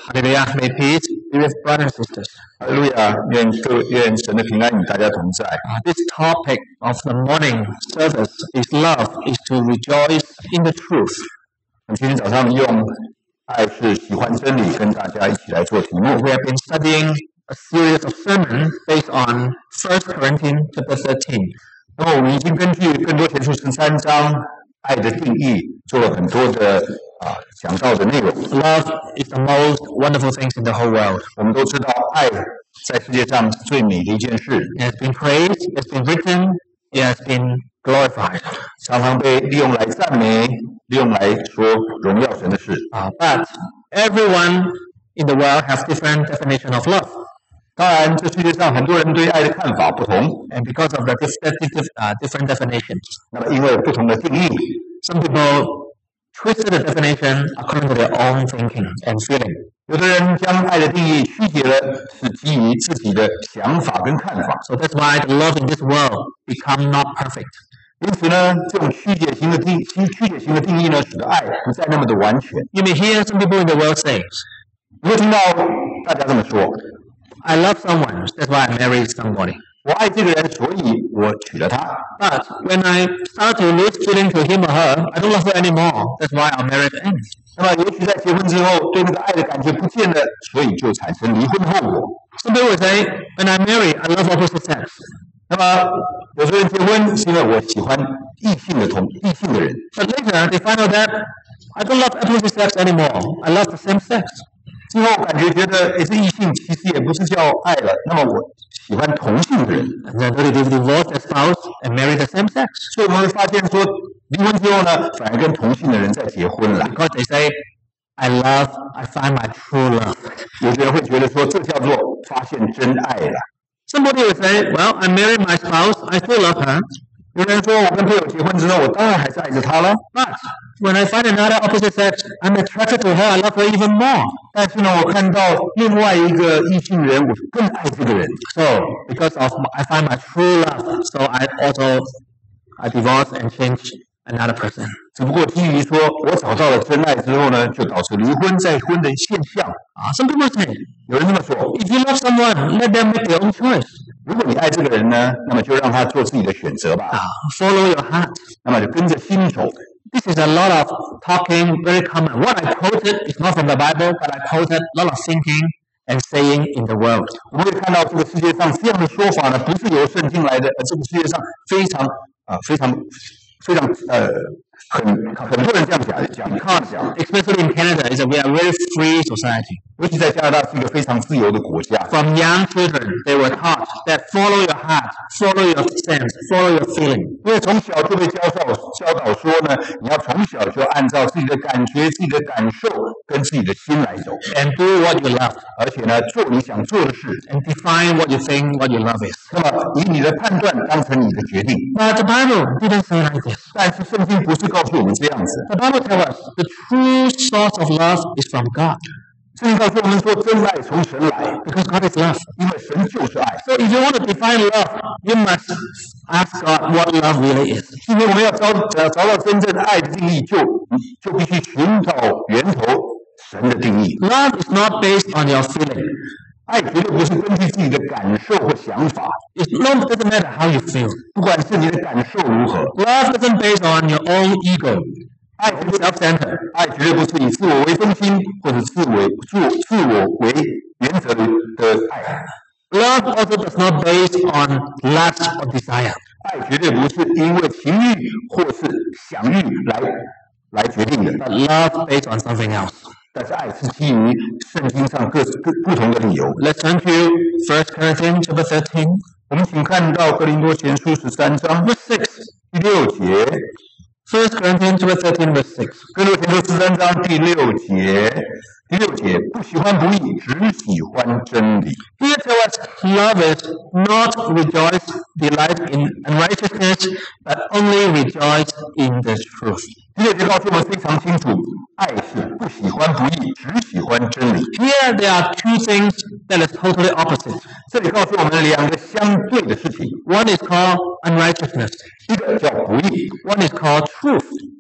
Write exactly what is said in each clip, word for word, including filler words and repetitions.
Hallelujah. May peace be with brothers and sisters. 哈利路亚，愿各愿神的平安与大家同在。 Uh, this topic of the morning service is love, is to rejoice in the truth. 我们今天早上用爱是喜欢真理跟大家一起来做题目。 We have been studying a series of sermons based on First Corinthians chapter thirteen. 那么我们已经根据更多前书十三章爱的定义做了很多的啊讲到的内容。 Love is the most wonderful things in the whole world. 我们都知道爱在世界上是最美的一件事， It has been praised, it has been written, it has been glorified. 常常被利用来赞美，利用来说荣耀神的事。 Uh, but everyone in the world has different definition of love. 当然，这世界上很多人对爱的看法不同， And because of the diff- diff- uh, different definitions, 那么因为有不同的定义， some people twisted the definition according to their own thinking and feeling. 有的人将爱的定义曲解了，是基于自己的想法跟看法。 So that's why the love in this world become not perfect. 因此呢，这种曲解型的定曲曲解型的定义呢，使得爱不再那么的完全。 You may hear some people in the world say, 你会听到大家这么说： I love someone, that's why I married somebody. 我爱这个人，所以我娶了她。 But when I start to lose feeling to him or her, I don't love her anymore. That's why our marriage ends. 那么，也许在结婚之后，对那个爱的感觉不见了，所以就产生离婚后果。 Some people will say, when I marry, I love opposite sex. 那么，有些人结婚是因为我喜欢异性的同异性的人， But later they find out that I don't love opposite sex anymore. I love the same sex. 之后感觉觉得，诶，这异性其实也不是叫爱了。那么，我喜欢同性的人， And then they divorce their spouse and marry the same sex. 所以我们会发现说，离婚之后呢，反而跟同性的人在结婚了。 Because they say, I love, I find my true love. 有些人会觉得说，这叫做发现真爱了。 Somebody will say, well, I married my spouse, I still love her. 有人说，我跟配偶结婚之后，我当然还是爱着她了。 But when I find another opposite sex, I'm attracted to her, I love her even more. 但是呢，我看到另外一个异性人，我更爱这个人。 So, because of my, I find my true love, so I also I divorce and change another person. 只不过基于说我找到了真爱之后呢，就导致离婚再婚的现象。 Uh, some people say, 有人这么说： if you love someone, let them make their own choice. 如果你爱这个人呢，那么就让他做自己的选择吧， Uh, follow your heart. 那么就跟着心走。 This is a lot of talking, very common. What I quoted is not from the Bible, but I quoted a lot of thinking and saying in the world. 我们会看到这个世界上这样的说法呢，不是由圣经来的，而这个世界上非常啊、非常非常呃很很多人这样讲讲看讲， Especially in Canada, is a we are a very free society. 尤其在加拿大是一个非常自由的国家。 From young children, they were taught that follow your heart, follow your sense, follow your feeling. 因为从小就被教导教导说呢，你要从小就按照自己的感觉、自己的感受跟自己的心来走， And do what you love. 而且呢，做你想做的事。 And define what you think, what you love is. 那么以你的判断当成你的决定。 But the Bible didn't say like this. 但是圣经不是告诉我们这样子， The Bible tells us the true source of love is from God. 圣经告诉我们说，真爱从神来， Because God is love. 因为神就是爱。 So if you want to define love, you must ask God what love really is. 今天我们要找找找到真正爱的定义，就就必须寻找源头神的定义。 Love is not based on your feeling. 爱绝对不是根据自己的感受或想法， It no, doesn't matter how you feel. 不管是你的感受如何， Love isn't based on your own ego, 爱绝对 self-centered. 爱绝对不是以自我为中心或者自为自自我为原则的的爱。 Love also does not based on lust or desire. 爱绝对不是因为情欲或是享欲来来决定的， But love based on something else. 但是爱是基于圣经上各各不同的理由。 Let's turn to First Corinthians chapter thirteen, 我们请看到哥林多前书十三章 verse six. 第六节， First Corinthians chapter thirteen, verse six. 哥林多前书十三章第六节，第六节，不喜欢不义，只喜欢真理。 Here tell us love is not rejoice, delight in unrighteousness, but only rejoice in the truth. 第六节告诉我们非常清楚，爱是不喜欢不义，只喜欢真理。 Here there are two things that is totally opposite. 这里告诉我们两个相对的事情， One is called unrighteousness. 一个叫不义， One is called truth.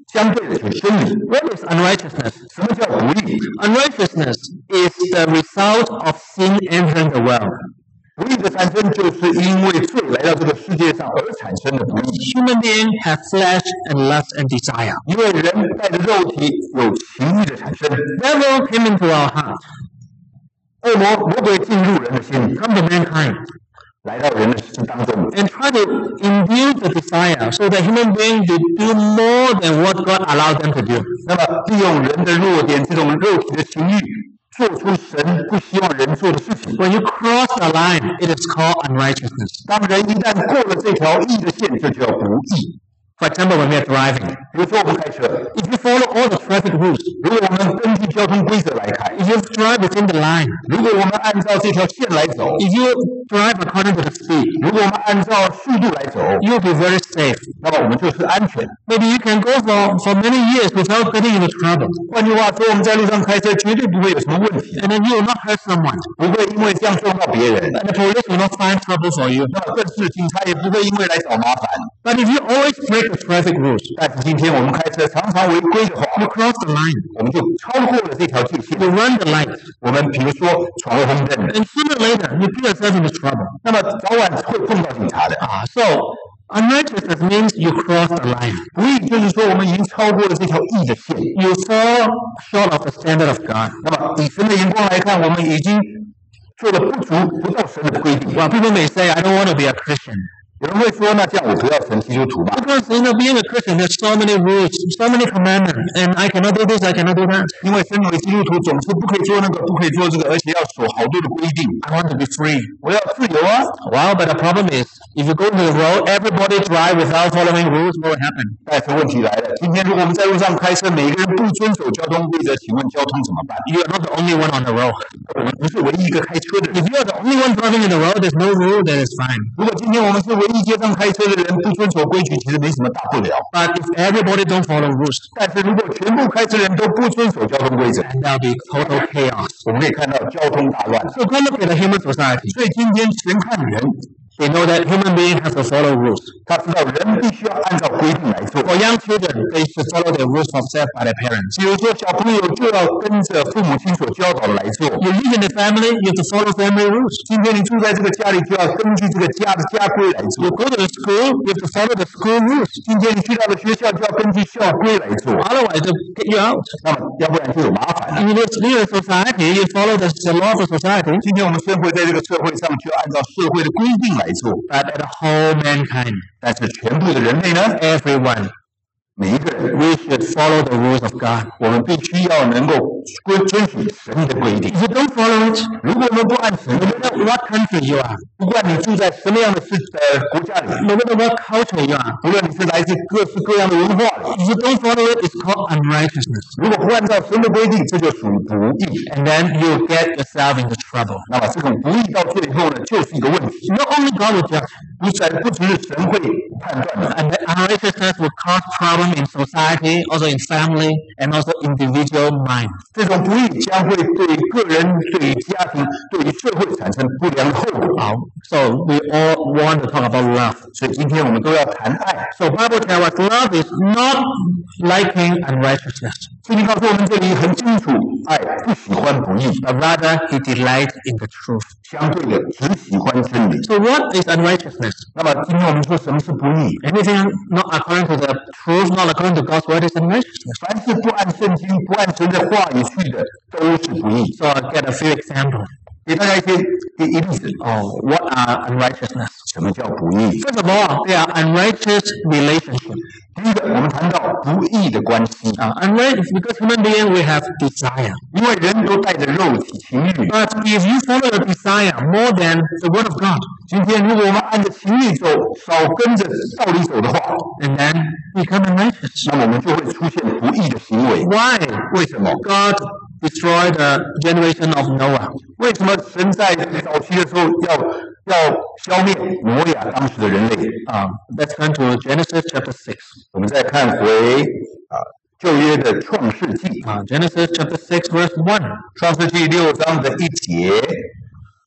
相对的就是真理。 What is unrighteousness? 什么叫不义？ Unrighteousness is the result of sin entering the world. 不义的产生就是因为罪来到这个世界上而产生的不义。 Human beings have flesh and lust and desire. 因为人带着肉体有情欲的产生。 Devil came into our heart, 恶魔魔鬼进入人的心里， come to mankind, 来到人的心当中， and try to induce the desire so that human beings will do more than what God allowed them to do. 那么利用人的弱点，这种肉体的情欲，做出神不希望人做的事情。 When you cross the line, it is called unrighteousness. 当人一旦过了这条义的线，这就叫不义。 For example, when we are driving, 比如说我们开车， if you follow all the traffic rules, 如果我们根据交通规则来开， if you drive within the line, 如果我们按照这条线来走， if you drive according to the speed, 如果我们按照速度来走， you will be very safe. 那么我们就是安全。 Maybe you can go for, for many years without getting into trouble, 换句话说，我们在路上开车绝对不会有什么问题， and then you will not hurt someone. 不会因为这样撞到别人， And the police will not find trouble for you. 那么更是警察也不会因为来找麻烦。 But if you always break the traffic rules, 但是今天我们开车常常违规的话， you cross the line, 我们就超过了这条界限。 you run the light, 我们比如说闯了红灯， and sooner or later you get yourself into trouble. 那么早晚会碰到警察的。 Ah, so unrighteousness means you cross the line. 不义就是说我们已经超过了这条义的线。 You fall short of the standard of God. 那么以神的眼光来看，我们已经做了不足不到神的规定。 Well, people may say, I don't want to be a Christian. 有人会说，那这样我不要成基督徒吧？ Because, you know, being a Christian, there's so many rules, so many commandments, and I cannot do this, I cannot do that. 因为身为基督徒，总是不可以做那个，不可以做这个，而且要守好多的规定。 I want to be free. 我要自由啊！ Well, but the problem is, if you go to the road, everybody drive without following rules, what will happen? 但是问题来了，今天如果我们在路上开车，每个人不遵守交通规则，请问交通怎么办？ You are not the only one on the road. 我们不是唯一一个开车的人。 If you are the only one driving in the road, there's no rule, then it's fine. 如果今天我们是唯一街上开车的人，不遵守规矩，其实没什么大不了。 But if everybody don't follow rules, 但是如果全部开车的人都不遵守交通规则， then there'll be total chaos. 我们可以看到交通大乱。 So go look at the human society. 所以今天全看人， They know that human beings have to follow rules. 他知道人必须要按照规定来做。 For young children, they should follow the rules of set by their parents. 比如说，小朋友就要跟着父母亲所教导的来做。 You live in the family, you have to follow family rules. 今天你住在这个家里，就要根据这个家的家规来做。 You go to the school, you have to follow the school rules. 今天你去到了学校，就要根据校规来做。 Otherwise, they'll get you out. 那么，要不然就有麻烦了。 If you live in a society, you follow the, the law of the society. 今天我们生活在这个社会上，就要按照社会的规定来做。 But the whole mankind, 但是全部的人类呢， everyone, 每一个人， we should follow the rules of God. 我们必须要能够遵遵循神的规定。 If you don't follow it, 如果我们不按神的 no 规定， matter what country you are, 不管你住在什么样的世呃国家里， no matter what culture you are, 不论你是来自各式各样的文化里， if you don't follow it, it's called unrighteousness. 如果不按照神的规定，这就属于不义。 And then you get yourself into trouble. 那么这种不义到最后呢，就是一个问题。 Not only God will judge, 不是不只是神会判断的， and the unrighteousness will cause problem in society, also in family, and also individual mind. 这种不义将会对个人、对于家庭、对于社会产生不良的后果。 Uh, so we all want to talk about love. 所以今天我们都要谈爱。 So Bible tells us love is not liking unrighteousness, 圣经告诉我们这里很清楚，爱不喜欢不义， but rather he delights in the truth. 相对的只喜欢真理。 So what is unrighteousness? 那么今天我们说什么是不义？ Anything not according to the truth, not according to God's word is unrighteousness. 凡是不按圣经、不按神的话语去的，都是不义。 So I'll get a few examples. 给大家一些一一例子。 Oh, what are unrighteousness? 什么叫不义？ First of all, they are unrighteous relationships. 第一个，我们谈到不义的关系， Uh, unrighteous because human beings we have desire. 因为人都带着肉体情欲。 But if you follow your desire more than the word of God, 今天如果我们按着情欲走，少跟着道理走的话， and then become unrighteous. 那么我们就会出现不义的行为。 Why? 为什么？ God destroyed the generation of Noah. 为什么神在早期的时候要要消灭挪亚当时的人类？ Um, let's turn to Genesis chapter six. 我们再看回啊旧约的创世纪， Uh, Genesis chapter six, verse one. 创世纪六章的一节，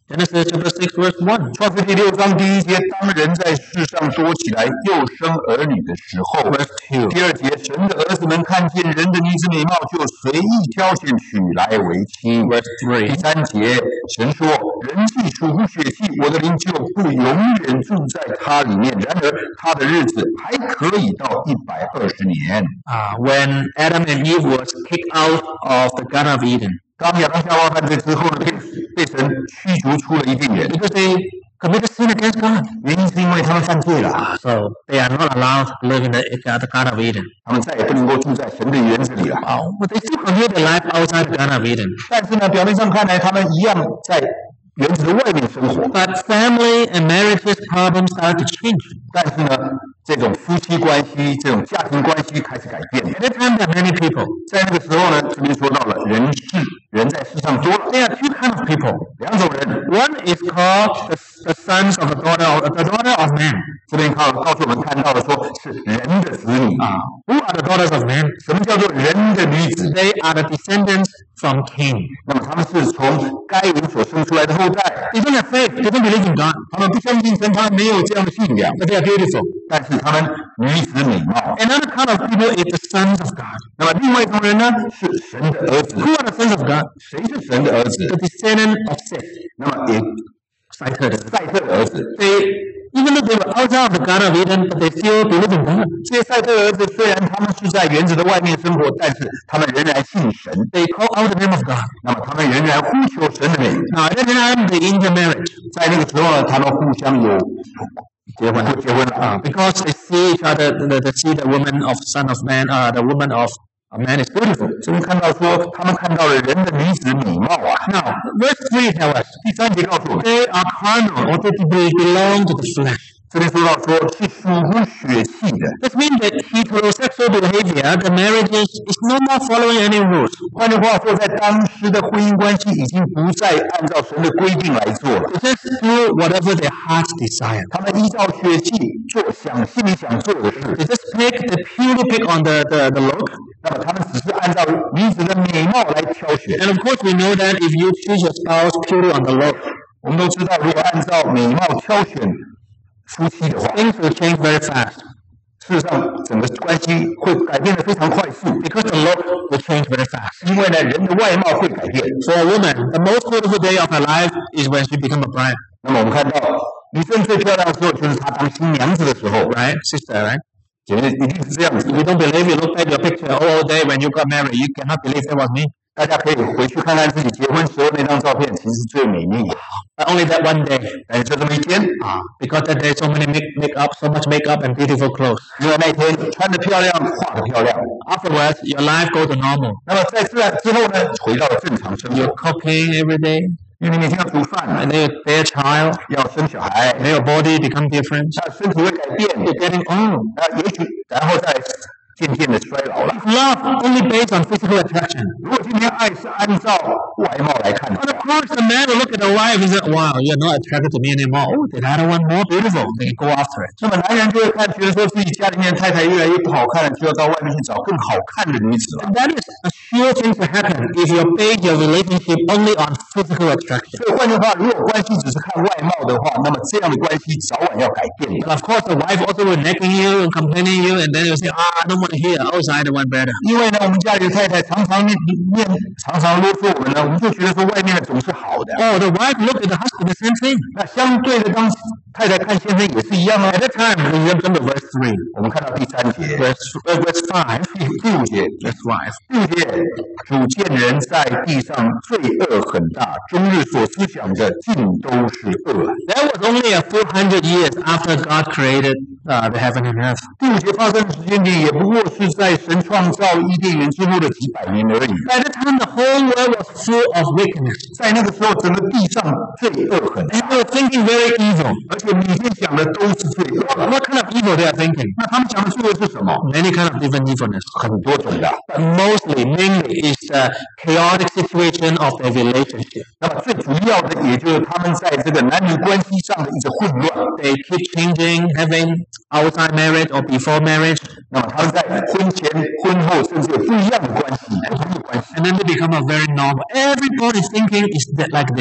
Genesis chapter six, verse one. 创世第六章第一节，当人在世上多起来，又生儿女的时候。 Verse two. 第二节，神的儿子们看见人的女子美貌，就随意挑选娶来为妻。 Verse three. 第三节，神说：人既属乎血气，我的灵就不永远住在他里面。然而他的日子还可以到一百二十年。 Uh, when Adam and Eve was kicked out of the Garden of Eden, 当亚当夏娃犯罪之后呢，被被神驱逐出了伊甸园， because they committed sin against God. 原因是因为他们犯罪了， Uh, so they are not allowed to live in the, uh, the Garden of Eden. 他们再也不能够住在神的园子里了。 Uh, but they still continue their life outside the Garden of Eden. 但是呢，表面上看来，他们一样在园子的外面生活。 But family and marriages problems start to change. 但是呢，这种夫妻关系、这种家庭关系开始改变。 At that time, there are many people. 在那个时候呢，这边说到了人世，人在世上多了 There are two kinds of people. 两种人。 One is called the, the sons of the daughter of the daughter of man. 这边告告诉我们看到的说是人的子女啊。 Who are the daughters of man? 什么叫做人的女子？ They are the descendants from Cain. 那么他们是从该隐所生出来的后代。 They don't have faith. They don't believe in God. 他们不相信神，他们没有这样的信仰， But they are beautiful. 但是他们女子美貌。 Another kind of people is the sons of God. 那么另外一种人呢，是神的儿子。 Who are the sons of God? 谁是神的儿子？ The descendant of Seth. 那么也赛特的。 赛特的儿子。 They, even though they were outside of the Garden of Eden, but they still believe in God. 这些赛特的儿子虽然他们是在园子的外面生活，但是他们仍然信神。 They call out the name of God. 那么他们仍然呼求神的名。 Now, at that time, they intermarriage 在那个时候呢，他们互相有结婚，结婚了啊。 because they see each other. They, they see the woman of son of man, uh, the woman of a man is beautiful. 这边看到说，他们看到了人的女子美貌啊。 Now, verse three tells us 第三节告诉我们， they are carnal, or they belong to the flesh. 这边说到说是属乎血气的。 This means that heterosexual behavior, the marriages, is no more following any rules. 换句话说，在当时的婚姻关系已经不再按照神的规定来做了， They just do whatever their hearts desire. 他们依照血气做想心里想做的事。 They just pick, they purely pick on the, the, the look. 那么他们只是按照女子的美貌来挑选。 And of course, we know that if you choose your spouse purely on the look, 我们都知道，如果按照美貌挑选夫妻的话， things will change very fast. 事实上整个关系会改变得非常快速， Because the look will change very fast. 因为呢，人的外貌会改变。 For a woman, the most beautiful day of her life is when she becomes a bride, 那么我们看到女生最漂亮的时候，就是她当新娘子的时候， right, sister, right? 简直一定是这样子 If。you don't believe, you look at your picture all day when you got married, you cannot believe that was me. 大家可以回去看看自己结婚时候那张照片，其实最美丽。 But only that one day, 但是就这么一天， uh, because that day so many make, make up, so much makeup and beautiful clothes. 因为那天穿得漂亮，画得漂亮。 Afterwards, your life goes to normal. 那么在这之后呢，回到了正常生 You're 活， cooking every day, 因为你每天要煮饭， and then you bear a child, 要生小孩， and then your body become different. 那身体会改变， You're getting old. 那也许然后再渐渐的衰老了。 Love only based on physical attraction. 如果今天爱是按照外貌来看的 But 话， of course, the man will look at the wife and say, wow, you're not attracted to me anymore. Oh, the other one more beautiful. They go after it. 那么男人就会看，觉得说自己家里面的太太越来越不好看了，就要到外面去找更好看的女子了。 And that is a sure thing to happen if you base your relationship only on physical attraction. 所以换句话，如果关系只是看外貌的话，那么这样的关系早晚要改变的。 But of course, the wife also will nagging you and complaining you, and then you say, ah, I don't want to hear. Outside the one better. 因为呢，我们家里的太太常常念念常常啰嗦我们呢，我们就觉得说外面的总是好的。 Oh, the wife look at the husband the same thing. 那相对的，当太太看先生也是一样啊。 At that time, we jump to verse three, 我们看到第三节， verse uh, verse five, 第第五节， verse five. 第五节，主见人在地上罪恶很大，终日所思想的尽都是恶。 That was only a few hundred years after God created uh, the heaven and earth. 第五节发生的时间点也不过是在神创造伊甸园之后的几百年而已。 At that time, the whole world was full of wickedness. 在那个时候，整个地上罪恶很大， And they were thinking very evil. 而且每天想的都是罪恶。 What kind of evil they are thinking? 那他们想的罪恶是什么？ Many kind of different evilness. 很多种的。 But mostly, mainly, is the chaotic situation of their relationship. 那么最主要的，也就是他们在这个男女关系上的一个混乱。 They keep changing, having outside marriage or before marriage, 那么他们在婚前、婚后，甚至有不一样的关系，不同的关系。 and then they become a very normal. Everybody's thinking is that like this.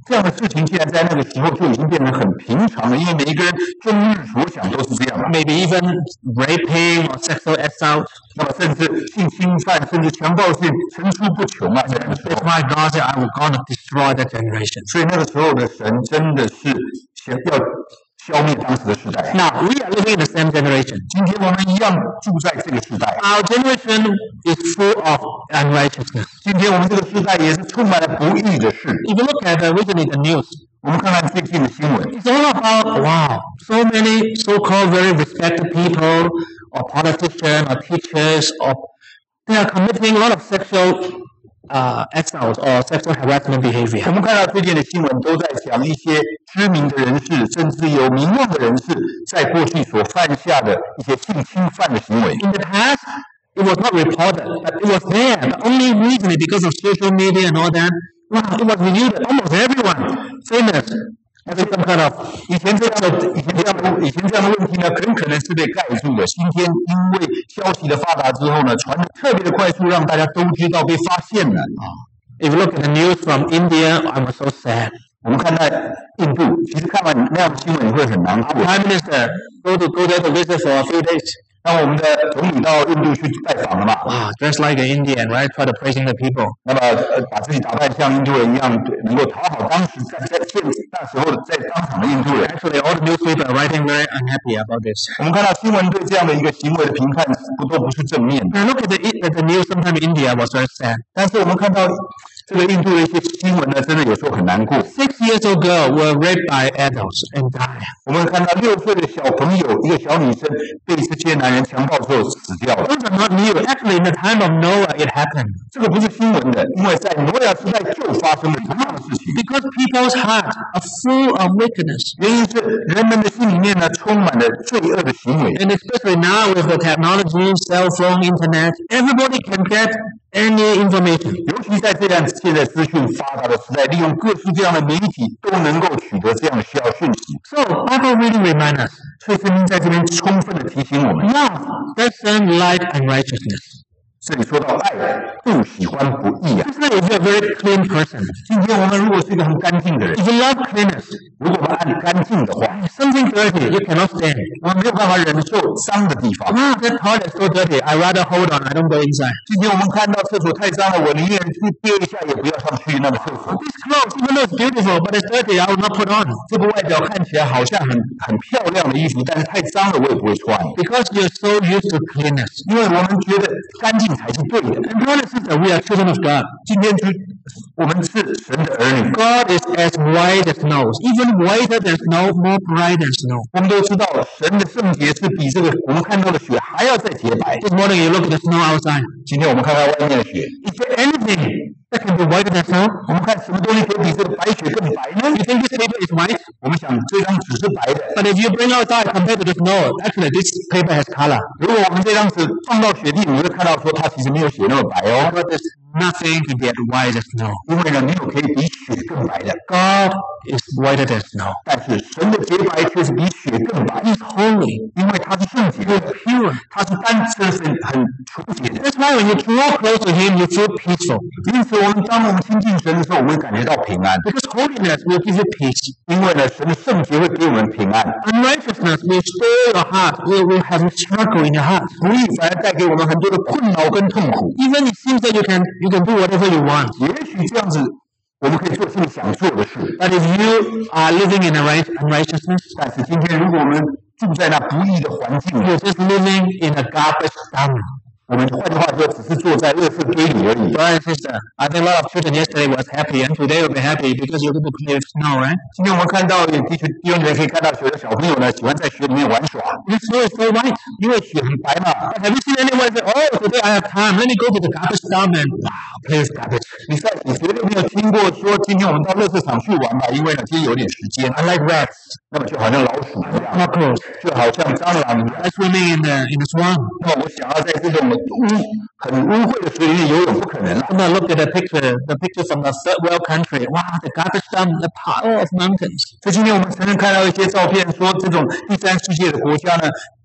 这样的事情，既然在那个时候就已经变成很平常了，因为每一个人终日所想都是这样嘛。 Maybe even raping or sexual assault. 那么甚至性侵犯，甚至强暴性层出不穷啊！在那个时候 That's why God said, "I will gonna destroy that generation." 所以那个时候的神真的是想要消灭当时的时代。 Now we are living in the same generation. 今天我们一样住在这个时代， Our generation is full of unrighteousness. 今天我们这个时代也是充满了不义的事。 If you look at the recently the news, 我们看看最近的新闻， it's all about wow, so many so-called very respected people, or politicians, or teachers, or they are committing a lot of sexual uh, assault or sexual harassment 我 behavior. 们看到最近的新闻都在讲一些知名的人士，甚至有名望的人士，在过去所犯下的一些性侵犯的行为。 In the past, it was not reported, but it was there. But only recently, because of social media and all that, wow, it was reviewed. Almost everyone famous having some kind of 以前这样的、以前这样的、以前这样的问题呢，很可能是被盖住的。今天因为消息的发达之后呢，传的特别的快速，让大家都知道，被发现了啊。 If you look at the news from India, I was so sad. 我们看到印度，其实看完那样的新闻，你会很难 Our 过。 prime minister go to go there to visit for a few days. 当我们的总理到印度去拜访了嘛， Wow, dressed like an Indian, right? Try to praising the people. 那么呃，把自己打扮像印度人一样，对能够讨好当时在在现那时候的在当场的印度人。 Actually, all the newspapers are writing very unhappy about this. 我们看到新闻对这样的一个行为的评判，不都不是正面的。 When I look at the at the news, sometimes India was very sad. 但是我们看到这个印度的一些新闻呢，真的有时候很难过。 Six years old girl were raped by adults and died. 我们看到六岁的小朋友，一个小女生被这些男人强暴之后死掉了。 Those are not new. Actually, in the time of Noah, it happened. 这个不是新闻的，因为在挪亚时代就发生了同样的事情。 Because people's hearts are full of wickedness. 原因是人们的心里面呢，充满了罪恶的行为。 And especially now with the technology, cell phone, internet, everybody can get any information. 尤其在这样现在资讯发达的时代，利用各式各样的媒体都能够取得这样的需要讯息。 So Bible really reminds us, 所以圣经在这边充分的提醒我们， love doesn't like unrighteousness. 这里说到爱不喜欢不义啊。 Especially if you're a very clean person. 今天我们如果是一个很干净的人， If you love cleanness, 如果我们按干净的话， something dirty you cannot stand. 我们没有办法忍受脏的地方。 Wow, that toilet is so dirty. I rather hold on. I don't go inside. 今天我们看到厕所太脏了，我宁愿去憋一下，也不要上去那个厕所。 This clothes, even though it's beautiful, but it's dirty, I will not put on. 这个外表看起来好像很很漂亮的衣服，但是太脏了，我也不会穿。 Because you're so used to cleanness. 因为我们觉得干净才是对的。 And brothers and sisters, we are children of God. 今天就我们是神的儿女， God is as white as snow, even whiter than snow, more bright than snow. 我们都知道神的圣洁是比这个我们看到的雪还要再洁白。 This morning you look at the snow outside. 今天我们看到外面的雪， Is there anything that can be whiter than snow? 我们看什么东西可以比这个白雪更白呢？ You think this paper is white? 我们想这张纸是白的， But if you bring outside compared to the snow, actually this paper has color. 如果我们这张纸放到雪地，你会看到说它其实没有雪那么白哦。 But there's nothing to be as white as snow. 因为呢，没有可以比雪更白的， God is whiter than snow. 但是神的洁白却是比雪更白， He's holy. 因为它是圣洁的， Pure. 它是单纯很很纯洁的。 That's why when you draw close to Him, you feel peaceful. 因此，我们当我们亲近神的时候，我们会感觉到平安， Because holiness will give you peace. 因为呢，神的圣洁会给我们平安。 Unrighteousness will stir your heart, will, will have a struggle in your heart. 不义反而带给我们很多的困扰跟痛苦。 Even it seems that you can you can do whatever you want. 也许这样子，我们可以做心里想做的事， But if you are living in a right unrighteousness, 但是今天如果我们住在那不义的环境里， you're just living in a garbage dump. 我们换句话说，只是坐在垃圾堆里而已。 Brother and sister, I think a lot of children yesterday was happy and today will be happy because you're going to play with snow, right? 今天我们看到有的确弟兄姐妹可以看到，有的小朋友呢喜欢在雪里面玩耍， The snow is so white. 因为雪很白嘛。 But have you seen anyone say, oh, today I have time, let me go to the garbage dump and wow, play with garbage. 你在你绝对没有听过说今天我们到垃圾场去玩吧，因为呢今天有点时间。 I like rats, 那么就好像老鼠一样， cockroach. 就好像蟑螂一样。 I swimming in the in the swamp. 那么我想要在这种污很污秽的水里面游泳，不可能了。 And I looked at the picture, the picture from the third world country. Wow, the garbage dump, the pile of mountains. 所以今天我们曾经看到一些照片，说这种第三世界的国家呢，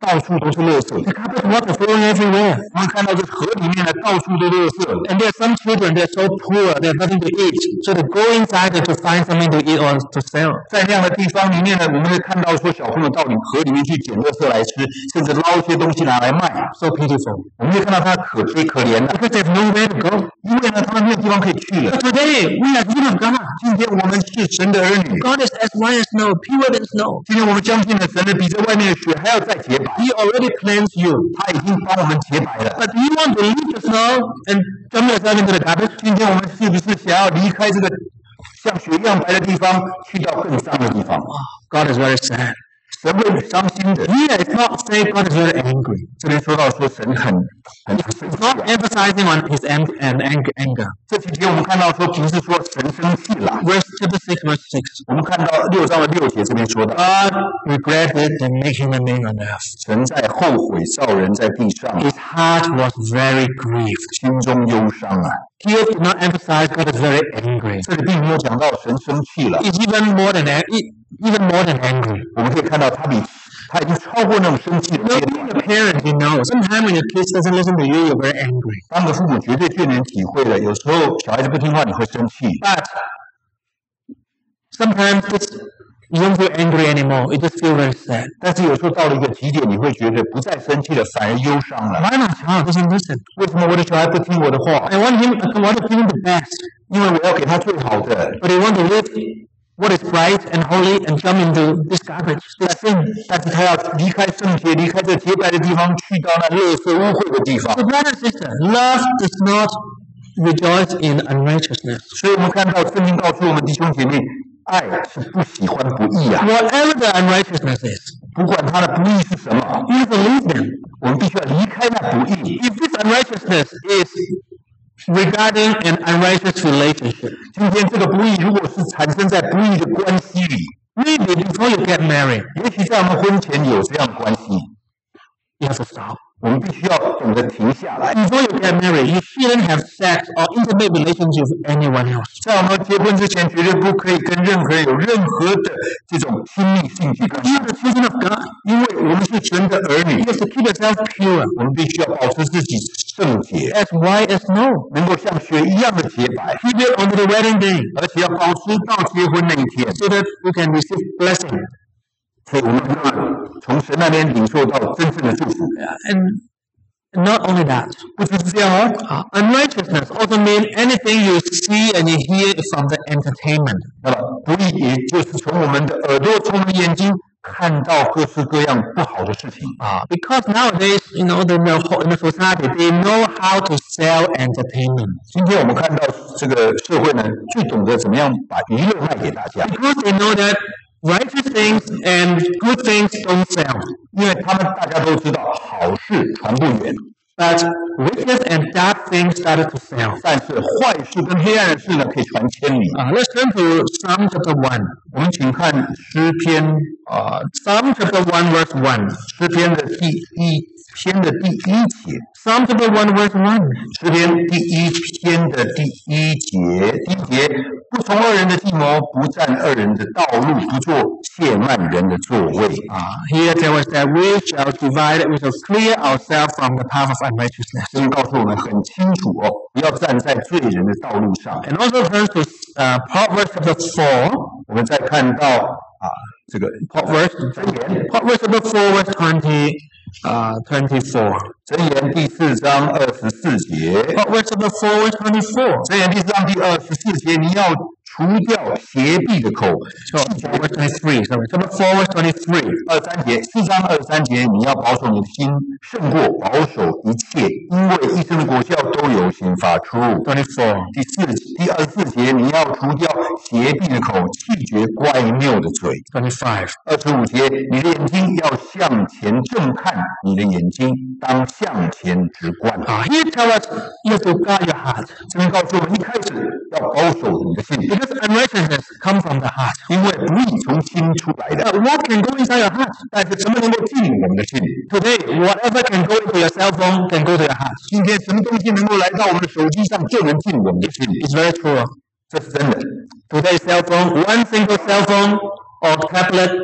到处都是垃圾。 The carpet water flowing everywhere. 我们看到这河里面呢，到处都垃圾。 And there are some children, they're so poor, they have nothing to eat. So they go inside to find something to eat or to sell. 在那样的地方里面呢，我们会看到说小朋友到里河里面去捡垃圾来吃，甚至捞一些东西拿来卖。 So pitiful. 我们会看到他可悲可怜的， Because they have nowhere to go. 因为呢，他们没有地方可以去了。 But today, we are children of God. 今天我们是神的儿女， God is as white as snow, purer than snow. 今天我们相信了神的比这外面的雪还要再洁白， He already cleansed you. 他已经帮我们洁白了。 But do you want to leave the snow and jump yourself into the garbage? 今天我们是不是想要离开这个像雪一样白的地方，去到更脏的地方？ God is very sad. 神会伤心的。 Here it's not saying God is very angry. 这边说到说神很很生 It's 气 not 啊。 emphasizing on his ang- and ang- anger. 这几节我们看到说不是说神生气了， Verse chapter six, verse six. 我们看到六章的六节这边说到， God regretted the making human being on earth. 神在后悔造人在地上， His heart was very grieved. 心中忧伤啊。 Here did not emphasize God is very angry. 这里并没有讲到神生气了， It's even more than a- it- even more than angry. 我们可以看到他比他已经超过那种生气的 You know, 阶 being 段。 a parent, you know, sometimes when your kids doesn't listen to you, you're very angry. 当个父母绝对最能体会的，有时候小孩子不听话，你会生气。 But sometimes it's, you don't feel angry anymore. You just feel very sad. 但是有时候到了一个极点，你会觉得不再生气了，反而忧伤了。 Why my child doesn't listen? 为什么我的小孩不听我的话？ I want him, I want to give him the best, 因为我要给他最好的， but they want to live what is right and holy and jump into this garbage, this sin. 但是他要离开圣洁，离开这洁白的地方，去到那垃圾污秽的地方 So,。brother and sister, love does not rejoice in unrighteousness. 所以我们看到圣经告诉我们弟兄姐妹，爱是不喜欢不义啊， Whatever the unrighteousness is, 不管他的不义是什么， you have to leave them. 我们必须要离开那不义。 If this unrighteousness is regarding an unrighteous relationship, 今天这个不义如果是产生在不义的关系里， maybe before you get married, 也许在我们婚前有这样的关系， you have to stop. 我们必须要懂得停下来。 Before you get married, you shouldn't have sex or intimate relationship with anyone else. 在我们结婚之前，绝对不可以跟任何人有任何的这种亲密性去关 You 系， are the children of God. 因为我们是神的儿女 You，have to keep yourself pure, 我们必须要保持自己圣洁， as white as snow. 能够像雪一样的洁白， Keep it until the wedding day, 而且要保持到结婚那一天， so that you can receive blessing. 所以我们会从神那边领受到真正的祝福。 And not only that, 不只是这样哦， uh, unrighteousness also means anything you see and you hear from the entertainment. 那么不义也就是从我们的耳朵、从我们的眼睛看到各式各样不好的事情。 Uh, because nowadays, you know, the, the whole- in the society, they know how to sell entertainment. 今天我们看到这个社会呢，最懂得怎么样把娱乐卖给大家， Because they know that righteous things and good things don't sell. 因为他们大家都知道好事传不远， But wicked and dark things started to sell. 但是坏事跟黑暗的事呢，可以传千里。 Uh, let's turn to Psalm chapter one. 我们请看诗篇啊， Uh, Psalm chapter one, verse one. 诗篇的第一篇的第一节， Psalm chapter one, verse one. 诗篇第一篇的第一节，第一节，不从二人的计谋，不占二人的道路，不做亵慢人的座位。 Uh, here there was that we shall divide, we shall clear ourselves from the path of unrighteousness. 这告诉我们很清楚哦，不要站在罪人的道路上。 And also turn to uh, Proverbs chapter four. 我们再看到啊，这个 Proverbs, 箴言， Proverbs chapter four, verse twenty, uh, twenty-four. 箴言第四章二十四节， Proverbs chapter four, verse twenty-four. 箴言第四章第二十四节，你要除掉邪僻的口。 So, verse twenty-three, sorry. Chapter four, verse twenty-three. 二三节，四章二三节，你要保守你的心，胜过保守一切，因为一生的果效都由心发出。 twenty-four. 第四第二十四节，你要除掉邪僻的口，弃绝乖谬的嘴。 twenty-five. 二十五节，你的眼睛要向前正看，你的眼睛当向前直观。 Uh, here tell us you have to guard your heart. 这边告诉我们，一开始要保守你的心， Because unrighteousness comes from the heart. 因为不义从心出来的。 But what can go inside your heart? 但是什么能够进入我们的心里？ Today, whatever can go into your cell phone can go to your heart. 今天什么东西能够来到我们的手机上，就能进入我们的心里？ It's very true. 这是真的。 Today's cell phone, one single cell phone or tablet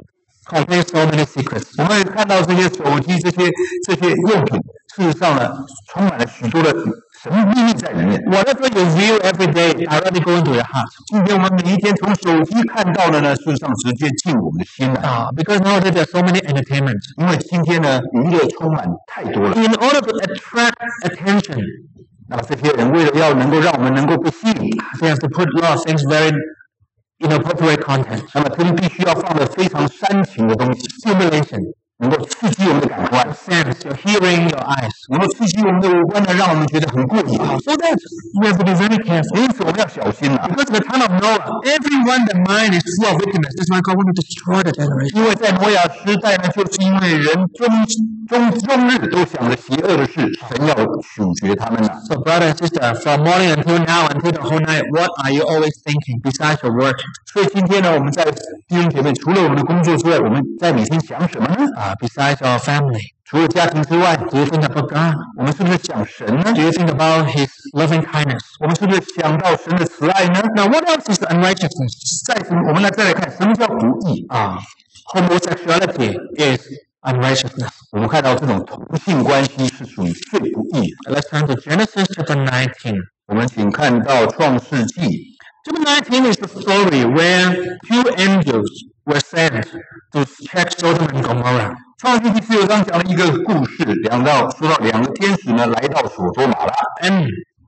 contains so many secrets. 我们看到这些手机、这些这些用品，事实上呢，充满了许多的神秘秘密在里面。 Whatever you view every day directly go into your heart. 今天我们每一天从手机看到的呢，事实上直接进我们的心来。 Uh, because nowadays there are so many entertainment. 因为今天呢，娱乐充满太多了。 In order to attract attention, 那么这些人为了要能够让我们能够被吸引， they have to put a lot of things very inappropriate content. 那么他们必须要放的非常煽情的东西， Stimulation, 能够刺激我们的感官， sense, your hearing, your eyes. 能够刺激我们的五官呢，让我们觉得很过瘾。 So that we have to be very careful. 因此我们要小心呐、啊， Because at the time of Noah, everyone the mind is full of wickedness. That's why God wanted to destroy the generation. 因为在挪亚时代呢，就是因为人终终终日都想着邪恶的事，神要处决他们呐、啊。 So brother and sister, from morning until now, until the whole night, what are you always thinking besides your work? 所以今天呢，我们在弟兄姐妹，除了我们的工作之外，我们在每天想什么呢？ Uh, besides your family, 除了家庭之外， do you think about God? 我们是不是想神呢？ Do you think about His loving kindness? 我们是不是想到神的慈爱呢？ Now, what else is unrighteousness? 再什么？我们来再来看什么叫不义啊？ Uh, homosexuality is unrighteousness. 我们看到这种同性关系是属于最不义的。 Let's turn to Genesis chapter nineteen. 我们请看到创世纪， Chapter nineteen is the story where two angels were sent to check Sodom and Gomorrah. 创世纪第十九章讲了一个故事，两到说到两个天使呢来到所多玛拉， And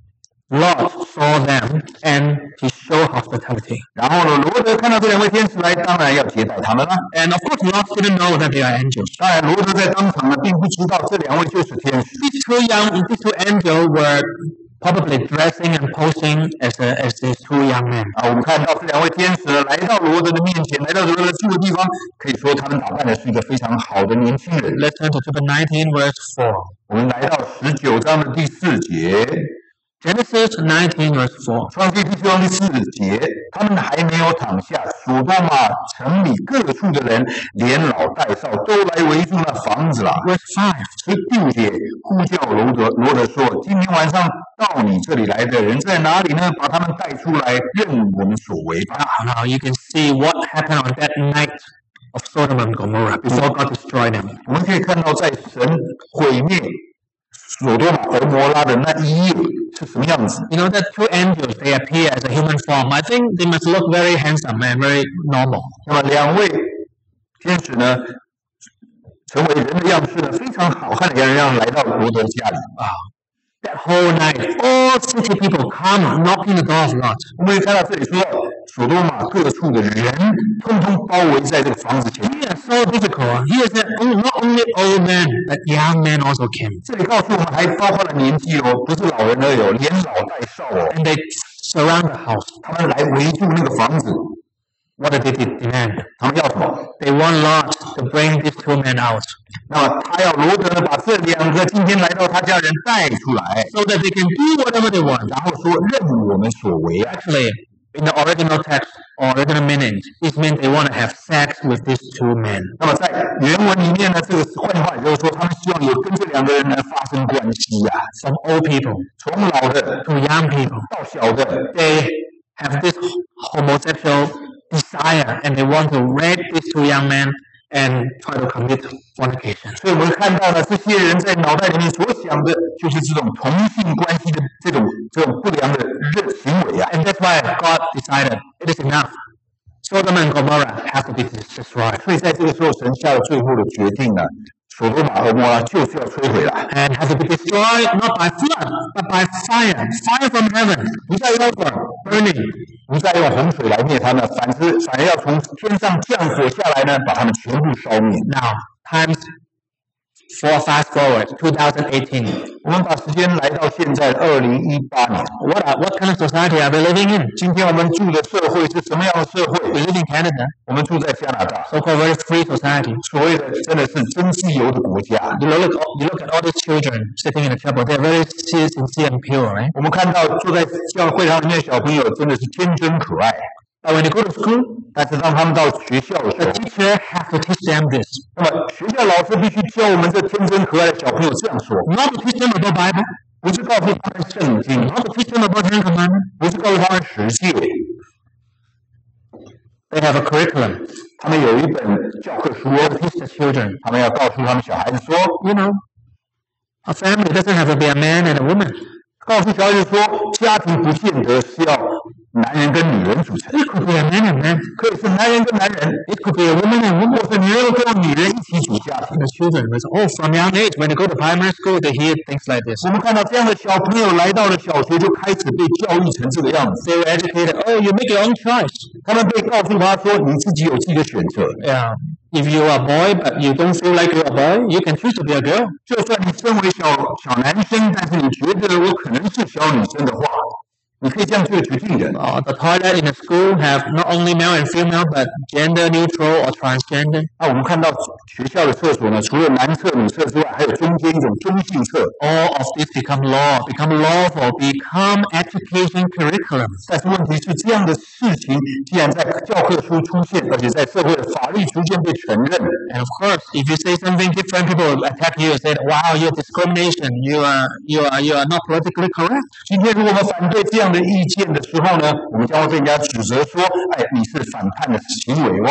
Lot saw them and he showed hospitality. 然后呢，罗德看到这两位天使来，当然要接待他们了。 And of course, Lot didn't know that they are angels. 当然，罗德在当场呢，并不知道这两位就是天使。 These two young, these two angels were probably dressing and posing as a, as these two young men. 啊，我们看到这两位天使呢来到罗德的面前，来到罗德住的地方，可以说他们打扮的是一个非常好的年轻人。 Let's turn to chapter nineteen, verse four. 我们来到十九章的第四节， Genesis nineteen, verse four. 创世纪第十九章第四节，他们还没有躺下，所多玛城里各处的人，连老带少，都来围住那房子了。 Verse five. 十第五节，呼叫罗德，罗德说：“今天晚上到你这里来的人在哪里呢？把他们带出来，任我们所为吧。” Now you can see what happened on that night of Sodom and Gomorrah before God destroyed them. 我们可以看到，在神毁灭所多玛和摩拉的那一夜是什么样子。 You know that two angels, they appear as a human form. I think they must look very handsome and very normal. 那么两位天使呢，成为人的样式呢，非常好看的两人来到罗德家里。 That whole night, all city people come knocking the door of Lot. 我们可以看到这里说，所多玛各处的人通通包围在这个房子前面。 Here, so difficult. Here is that not only old men, but young men also came. 这里告诉我们，还包括了年纪哦，不是老人而已哦，连老带少哦， And they surround the house. 他们来围住那个房子。 What did they demand? 他们要什么？ They want Lot to bring these two men out 那么他要罗德呢，把这两个今天来到他家人带出来， so that they can do whatever they want. 然后说任我们所为啊。 Actually, in the original text or original meaning, this means they want to have sex with these two men. 那么在原文里面呢，这个换话也就是说，他们希望有跟这两个人呢发生关系啊， From old people 从老的 to young people, 到小的， they have this homosexual desire and they want to rape these two young men and try to commit fornication. 所以我们看到呢，这些人在脑袋里面所想的就是这种同性关系的这种这种不良的热行为啊。 And that's why God decided it is enough. Sodom and Gomorrah have to be destroyed 所以在这个时候，神下了最后的决定呢，所多玛和摩拉就是要摧毁了， and have to be destroyed not by flood but by fire, fire from heaven, 不再用火 burning. 不再用洪水来灭他们，反之反而要从天上降火下来呢，把他们全部烧灭。 Now, times four fast forward, two thousand eighteen. 我们把时间来到现在二零一八年， What are, what kind of society are we living in? 今天我们住的社会是什么样的社会？ We live in Canada, 我们住在加拿大， so-called very free society. 所谓的真的是真自由的国家。 You look, you look at all these children sitting in the chapel. They're very sincere and pure, right? 我们看到坐在教会堂里面的小朋友真的是天真可爱， But when they go to school, 但是当他们到学校的时 the 候， teacher has to teach them this. 那么学校老师必须教我们这天真可爱的小朋友这样说， Not to teach them about Bible, 不是告诉他们圣经， not to teach them about Ten Commandments. 不是告诉他们十诫， They have a curriculum. 他们有一本教科书 teach the children. 他们要告诉他们小孩子说 You know, a family doesn't have to be a man and a woman. 告诉小孩子说，家庭不见得是要男人跟女人组成， It could be a man and man. 可以是男人跟男人， It could be a woman and woman. 或是女人跟女人一起组家庭。 The children, oh, from young age, when they go to primary school, they hear things like this. 我们看到这样的小朋友来到了小学，就开始被教育成这个样子。 They were educated. Oh, you make your own choice. 他们被告诉他说，你自己有自己的选择。 Yeah. If you are a boy, but you don't feel like you're a boy, you can choose to be a girl. 就算你身为小小男生，但是你觉得我可能是小女生的话，你可以这样做决定的。 Uh, the toilet in the school have not only male and female, but gender neutral or transgender. 那我们看到学校的厕所呢，除了男厕、女厕之外，还有中间一种中性厕。 All of this become law, become lawful, become education curriculum. 但是问题是，这样的事情既然在教科书出现，而且在社会的法律逐渐被承认， And of course, if you say something different, people will attack you and say, "Wow, you're discrimination. You are, you are, you are not politically correct." 今天如果我们反对这样的意见的时候呢，我们将会被人家指责说：“哎，你是反叛的行为。”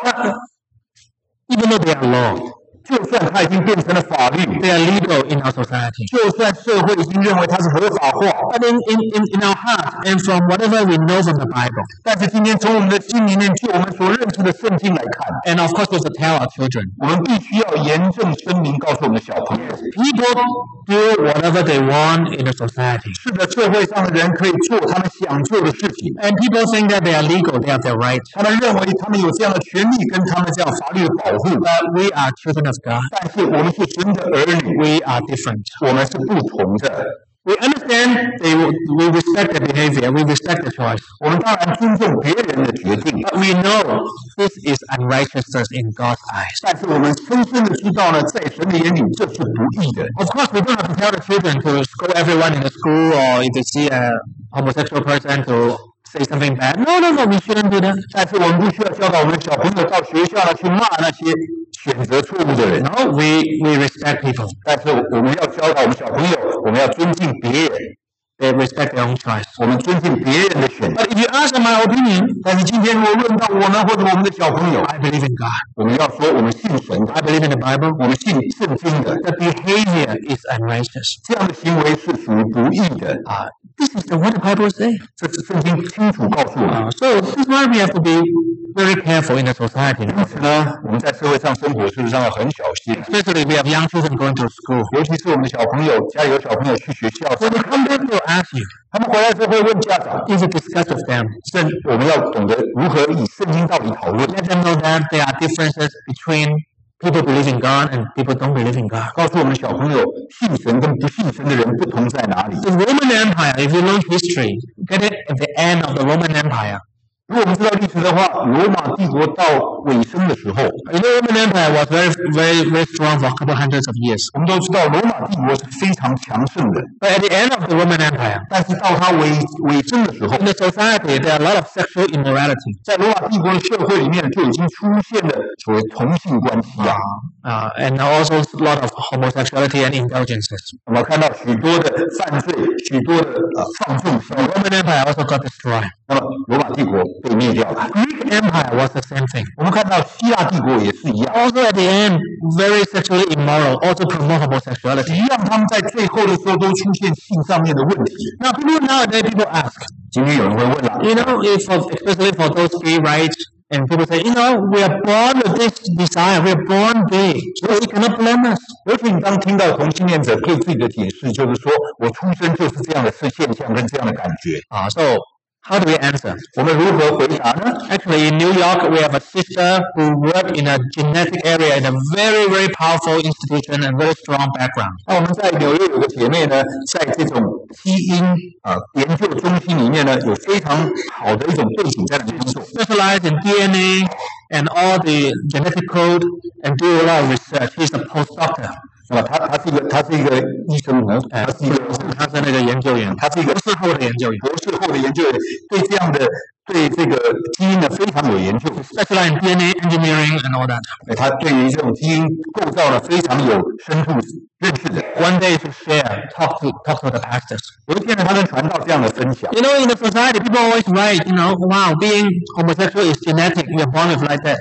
Even though they are law, 就算它已经变成了法律， they are legal in our society. 就算社会已经认为它是合法化， But in, in, in, in our heart and from whatever we know from the Bible, 但是今天从我们的心里面，就我们所认识的圣经来看， and of course we have to tell our children, 我们必须要严正声明，告诉我们的小朋友： people do whatever they want in the society. 是的，社会上的人可以做他们想做的事情， And people think that they are legal, they have their right. 他们认为他们有这样的权利跟他们这样法律的保护， But we are children of God. 但是我们是神的儿女， We are different. 我们是不同的。 We understand they, we respect their behavior, we respect the choice. 我们当然尊重别人的决定， But we know this is unrighteousness in God's eyes. 但是我们深深的知道呢，在神的眼里这是不义的。 Of course, we don't have to tell the children to scold everyone in the school, or if they see a homosexual person to say something bad. No, no, no, we shouldn't do that. 但是我们不需要教导我们的小朋友到学校呢去骂那些选择错误的人。 No, we, we respect people. 但是我们要教导我们小朋友，我们要尊敬别人， They respect their own choice. 我们尊敬别人的选择。 But if you ask my opinion, 但是今天如果论到我们或者我们的小朋友， I believe in God. 我们要说我们信神的， I believe in the Bible. 我们信圣经的， The behavior is unrighteous. 这样的行为是属于不义的。 Uh, this is the, what the Bible says. 这是圣经清楚告诉我们。 Uh, so this is why we have to be very careful in the society. 因此呢，我们在社会上生活，事实上要很小心， Especially we have young children going to school. 尤其是我们的小朋友，家里有小朋友去学校， When they come back, they'll ask you, 他们回来之后会问家长， if you discuss with them, 圣我们要懂得如何以圣经道理讨论， let them know that there are differences between people believe in God and people don't believe in God. 告诉我们小朋友信神跟不信神的人不同在哪里。 The Roman Empire, if you know history, get it at the end of the Roman Empire. 如果我们知道历史的话，罗马帝国到尾声的时候， You know, Roman Empire was very, very, very strong for a couple hundreds of years. 我们都知道罗马帝国是非常强盛的， But at the end of the Roman Empire, 但是到它尾尾声的时候， in the society, there are a lot of sexual immorality. 在罗马帝国的社会里面就已经出现了所谓同性关系啊。 Uh, and also a lot of homosexuality and indulgences. 我们看到许多的犯罪，许多的呃放纵行 The 为。 Roman Empire also got destroyed. 那么罗马帝国被灭掉了。 Greek Empire was the same thing. 我们看到希腊帝国也是一样， Also at the end, very sexually immoral, also promote homosexuality. 一样他们在最后的时候都出现性上面的问题。 Now, people nowadays, people ask, 今天有人会问了， you know, if for, especially for those gay rights, and people say, you know, we are born with this desire, we are born gay, so you cannot blame us. 而且你当听到同性恋者对自己的解释，就是说我出生就是这样的是现象跟这样的感觉 Uh, so, how do we answer? 我们如何回答呢？ Actually, in New York, we have a sister who worked in a genetic area in a very, very powerful institution and very strong background. 那我们在纽约有个姐妹呢，在这种基因啊、呃研究中心里面呢，有非常好的一种背景在那边工作。 Specialized in D N A and all the genetic code and do a lot of research. He's a postdoctor. 那么他他是一个他是一个医生呢，他是一个他是那个研究员， 他是一个博士后的研究员。 博士后的研究员，对这样的对这个基因呢非常有研究。 Specialized in D N A engineering and all that. 哎他对于这种基因构造呢非常有深度认识的。 One day to share, talk to talk to the pastors. 有一天呢，他能传道这样的分享。 You know, in the society, people always write, you know, wow, being homosexual is genetic. We are born with like that.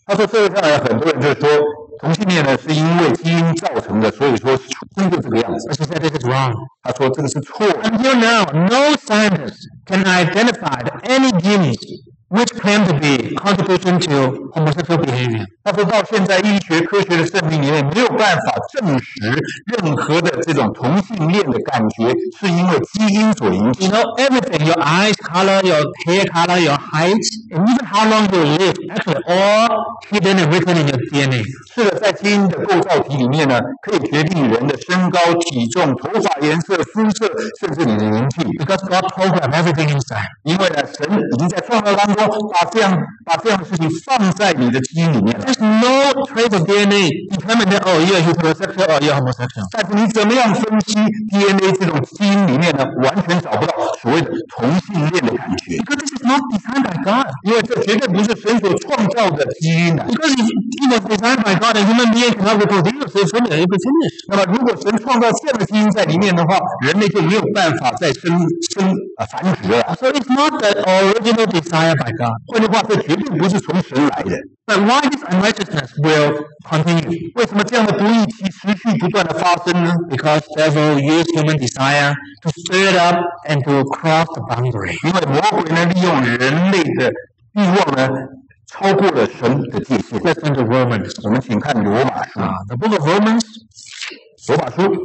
他说社会上有很多人就是说同性恋呢是因为基因造成的，所以说出生就这个样子。 But she said this is wrong. 他说这个是错的。 Until now, no scientist can identify any genes which claim to be contribution to homosexual behavior. 他说到现在医学科学的证明里面没有办法证实任何的这种同性恋的感觉是因为基因所引起。 You know, everything, your eyes color, your hair color, your height, and even how long you live, actually all hidden and written in your D N A. 是的，在基因的构造体里面呢，可以决定人的身高、体重、头发颜色、肤色，甚至你的年纪。 Because God programmed everything inside. 因为呢，神已经在创造当中把这样把这样的事情放在你的基因里面了。 There's no trace of D N A determine that, oh, you're heterosexual or you're homosexual. 但是你怎么样分析 D N A 这种基因里面呢，完全找不到所谓的同性恋的感觉， Because this is not designed by God. 因为这绝对不是神所创造的基因啊。 Because if it was designed by God, a human being cannot reproduce. It's finished. It was finished. 那么，如果神创造这样的基因在里面的话，人类就没有办法再生生啊繁殖了。 So it's not the original desire by God. 换句话，这绝对不是从神来的。 But why this unrighteousness will continue? 为什么这样的不义期持续不断的发生呢？ Because devil used human desire to stir it up and to cross the boundary. 因为魔鬼呢，利用人类的欲望呢，超过了神的界限。 Let's turn to Romans. 我们请看罗马书， Uh, the book of Romans, 罗马书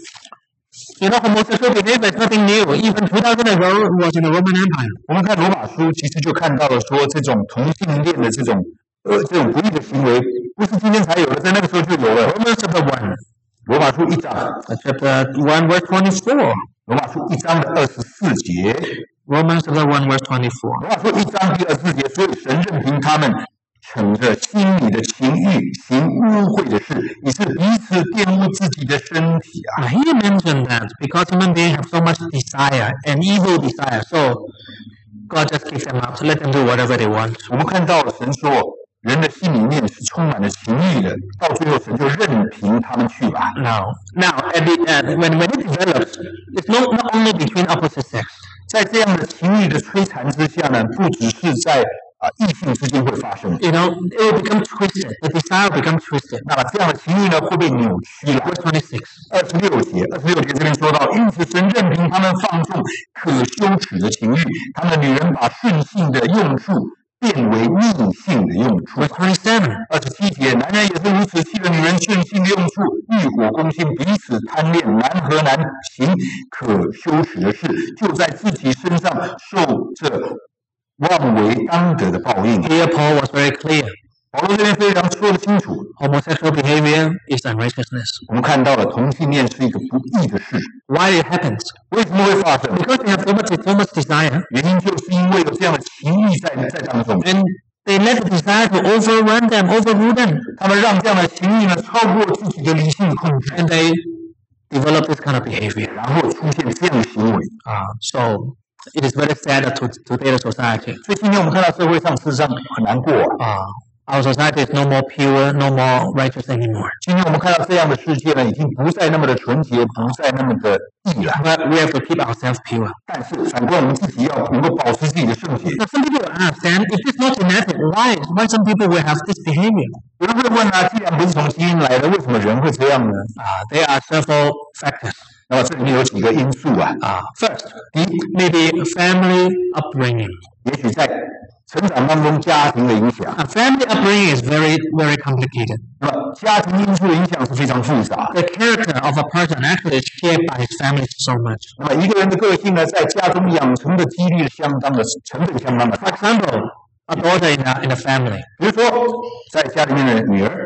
you know, homosexual behavior is nothing new. Even two thousand ago, it was in the Roman Empire. 我们看罗马书，其实就看到了说，这种同性恋的这种呃这种不义的行为，不是今天才有的，在那个时候就有了。 Romans chapter one, 罗马书一章， uh, chapter one, verse twenty-four. 罗马书一章的二十四节， Romans chapter one, verse twenty-four. 罗马书一章第二十四节，所以神任凭他们逞着心里的情欲行污秽的事，以致彼此玷污自己的身体啊。 Now, he mentioned that because human beings have so much desire and evil desire, so God just kicks them out, let them do whatever they want. 我们看到神说，人的心里面是充满了情欲的，到最后神就任凭他们去吧。 Now, now at the end, when, when it develops, it's not, not only between opposite sex. 在这样的情欲的摧残之下呢，不只是在啊异性之间会发生， You know, it will become twisted. The desire will become twisted. 那么这样的情欲呢会被扭曲了。 Verse twenty-six. 二十六节，二十六节这边说到，因此神任凭他们放纵可羞耻的情欲，他们的女人把顺性的用处变为逆性的用处。 Verse twenty-seven. 二十七节，男人也是如此，弃了女人顺性的用处，欲火攻心，彼此贪恋，男和男行可羞耻的事，就在自己身上受这妄为当得的报应。 Here Paul was very clear. 保罗这边非常说得清楚， Homosexual behavior is unrighteousness. 我们看到了同性恋是一个不义的事。 Why it happens? 为什么会发生？ Because they have so much, so much desire, 原因就是因为有这样的情欲在在当中， and they let the desire to overrun them, overrule them, 他们让这样的情欲呢超过自己的理性控制， and they develop this kind of behavior. 然后出现这样的行为。 Uh, so it is very sad to today's society. 所以今天我们看到社会上事实上很难过啊。 Uh, our society is no more pure, no more righteous anymore. 今天我们看到这样的世界呢，已经不再那么的纯洁，不再那么的义了。 But we have to keep ourselves pure. 但是反观我们自己要能够保持自己的圣洁。 Now, some people will ask, then, if it's not genetic, why, why some people will have this behavior? 有人会问啊，既然不是从基因来的，为什么人会这样呢？ Uh, there are several factors. 那么这里面有几个因素啊。 Uh, first, maybe family upbringing. 也许在成长当中家庭的影响， Uh, family upbringing is very, very complicated. 那么家庭因素的影响是非常复杂。 The character of a person actually is shaped by his family so much. 那么一个人的个性呢，在家中养成的几率相当的成本相当的 For 大。 example, a daughter in a, in a family, 比如说，在家里面的女儿，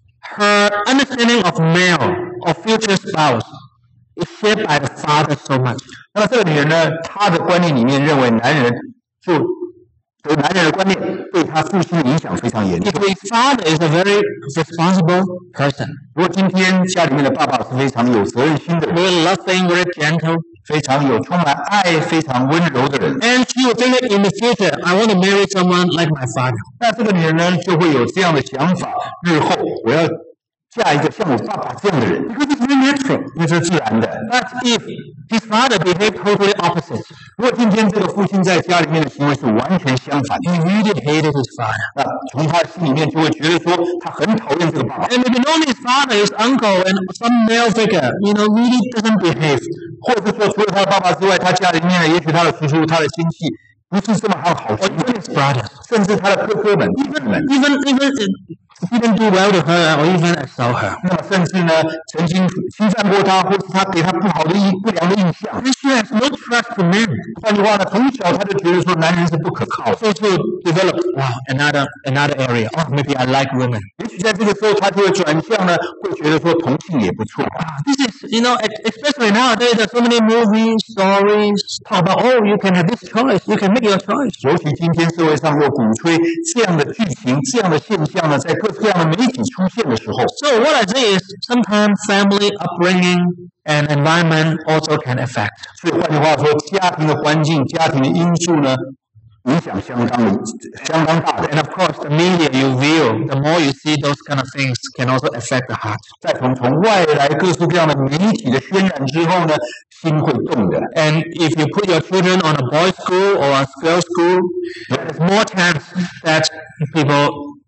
her understanding of male or future spouse is shaped by the father so much. 那么这个女人呢，她的观念里面认为男人就，就男人的观念对她父亲的影响非常严 If 重。 the father is a very responsible person, 如果今天家里面的爸爸是非常有责任心的人， very loving, very gentle, 非常有充满爱、非常温柔的人， and she will think that in the future, I want to marry someone like my father. 那这个女人呢，就会有这样的想法：日后我要嫁一个像我爸爸这样的人， because it's very natural. 因为这是自然的。 But if his father behaved totally opposite, 如果今天这个父亲在家里面的行为是完全相反的， he really hated his father. 那从他心里面就会觉得说他很讨厌这个爸爸。 And maybe not his father, his uncle, and some male figure, you know, really doesn't behave. 或者是说，除了他的爸爸之外，他家里面呢，也许他的叔叔、他的亲戚不是这么好好 Or 心， even his brothers. 甚至他的哥哥们、弟弟们， Even, even didn't do well to her or even assault her. 那么甚至呢，曾经侵犯过他，或是他给他不好的印、不良的印象。 And she has no trust for men. 换句话呢，从小他就觉得说，男人是不可靠的。 So to develop wow, another another area. Oh, maybe I like women. 也许在这个时候，他就会转向呢，会觉得说同性也不错。 This is, you know, especially nowadays, there's so many movies, stories talk about, oh, you can have this choice, you can make your choice. 尤其今天社会上又鼓吹这样的剧情、这样的现象呢，在各式各样的媒体出现的时候， So what I say is, sometimes family upbringing and environment also can affect. 所以换句话说，家庭的环境、家庭的因素呢，影响相当的、相当大的。 And of course, the media you view, the more you see those kind of things, can also affect the heart. 再从从外来各式各样的媒体的渲染之后呢，心会动的。 And if you put your children on a boys' school or a girls' school, there's more chance that people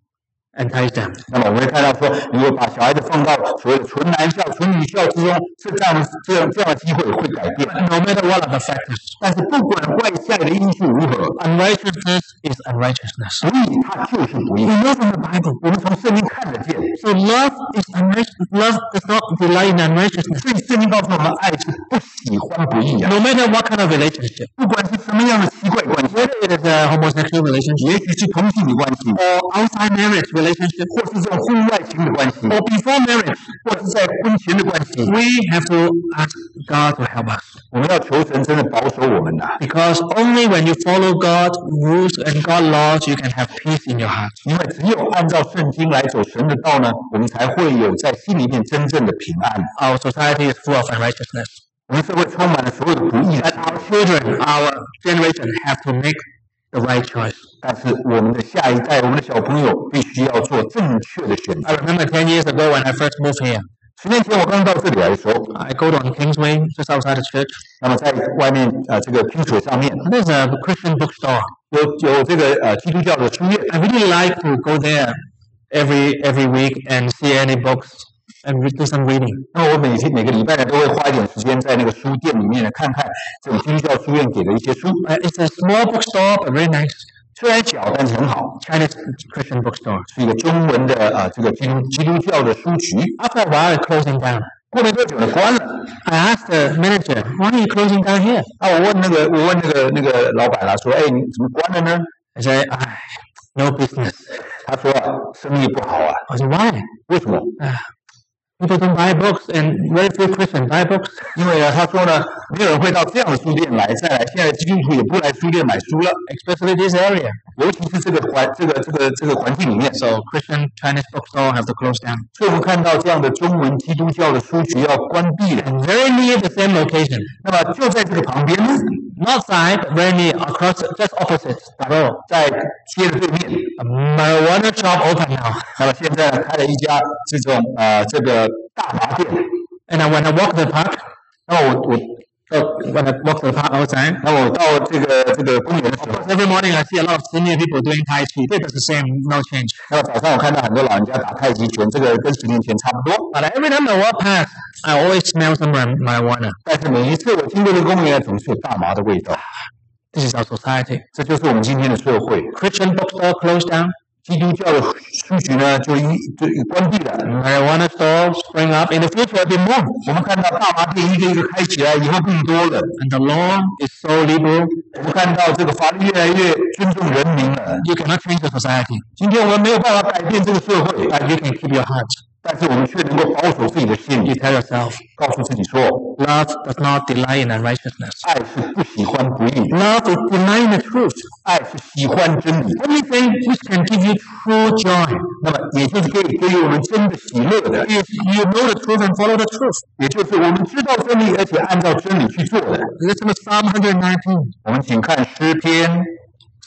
entice them. 那么我们会看到说，如果把小孩子放到所谓的纯男校、纯女校之中，是这样的、这样这样的机会会改变。 No matter what are the factors, 但是不管外在的因素如何， unrighteousness is unrighteousness. 不义它就是不义。 We know from the Bible. 我们从圣经看得见， So love is unrighteous. Love does not delight in unrighteousness. 所以圣经告诉我们，爱是不喜欢不义啊。 No matter what kind of relationship, 不管是什么样的奇怪关系， whether it is a homosexual relationship 也许是同性的关系， or outside marriage relationship 或是这种婚外情的关系， or before marriage, 或是在婚前的关系， we have to ask God to help us. 我们要求神真的保守我们呐、 Because only when you follow God's rules and God's laws, you can have peace in your heart. 因为只有按照圣经来走神的道呢，我们才会有在心里面真正的平安。 Our society is full of unrighteousness. 我们社会充满了所有的不义， But our children, our generation, have to make the right choice. 但是我们的下一代，我们的小朋友必须要做正确的选择 I。remember ten years ago when I first moved here, 十年前我刚到这里来的时候， I go on Kingsway, just outside the church. 那么在外面呃这个拼水上面 There's a Christian bookstore. 有有这个呃基督教的书院， I really like to go there every every week and see any books and read, do some reading. 那么我每天每个礼拜呢都会花一点时间在那个书店里面呢看看这种基督教书院给的一些书， Uh, it's a small bookstore, but very nice. 虽然小但是很好， Chinese Christian bookstore. 是一个中文的呃这个基督基督教的书局。 After a while, it's closing down. 过没多久呢关了， I asked the manager, why are you closing down here? 啊我问那个我问那个那个老板啦说，哎你怎么关了呢？ I said, "Ah, no business." 他说啊生意不好啊， I said, why? 为什么？ Uh, people don't buy books and very few Christians buy books. 因为呢他说呢没有人会到这样的书店来，再来现在基督徒也不来书店买书了， Especially this area. 尤其是这个环这个这个这个环境里面。 So Christian Chinese bookstore have to close down. 所以我们看到这样的中文基督教的书局要关闭了。 And very near the same location. 那么就在这个旁边呢， Not side, but very near, across, just opposite the road. 在街的对面， A marijuana shop open now. 那么现在呢开了一家这种呃这个大麻店。 And I, when I walk the park, 那么我我 so when I walk the park outside, 那么我到这个这个公园的时候， every morning I see a lot of senior people doing Tai Chi. They do the same, no change. 那么早上我看到很多老人家打太极拳，这个跟十年前差不多。 But every time I walk past, I always smell some mar- marijuana. 但是每一次我经过这个公园，总是有大麻的味道。 This is our society. 这就是我们今天的社会。 Christian bookstore closed down. 基督教的书局呢就一就关闭了。 Marijuana stores spring up. In the future, there'll be more. 我们看到大麻店一个一个开起来，以后更多了。 And the law is so liberal, 我们看到这个法律越来越尊重人民了。 you cannot change the society. 今天我们没有办法改变这个社会， But you can keep your heart. 但是我们却能够保守自己的心 You 理， tell yourself, 告诉自己说， love does not delight in unrighteousness. 爱是不喜欢不义的， Love is denying the truth. 爱是喜欢真理。 Only thing which can give you true joy 那么，也就是可以给予我们真的喜乐的， is you know the truth and follow the truth. 也就是我们知道真理，而且按照真理去做的。 Listen to Psalm one nineteen. 我们请看诗篇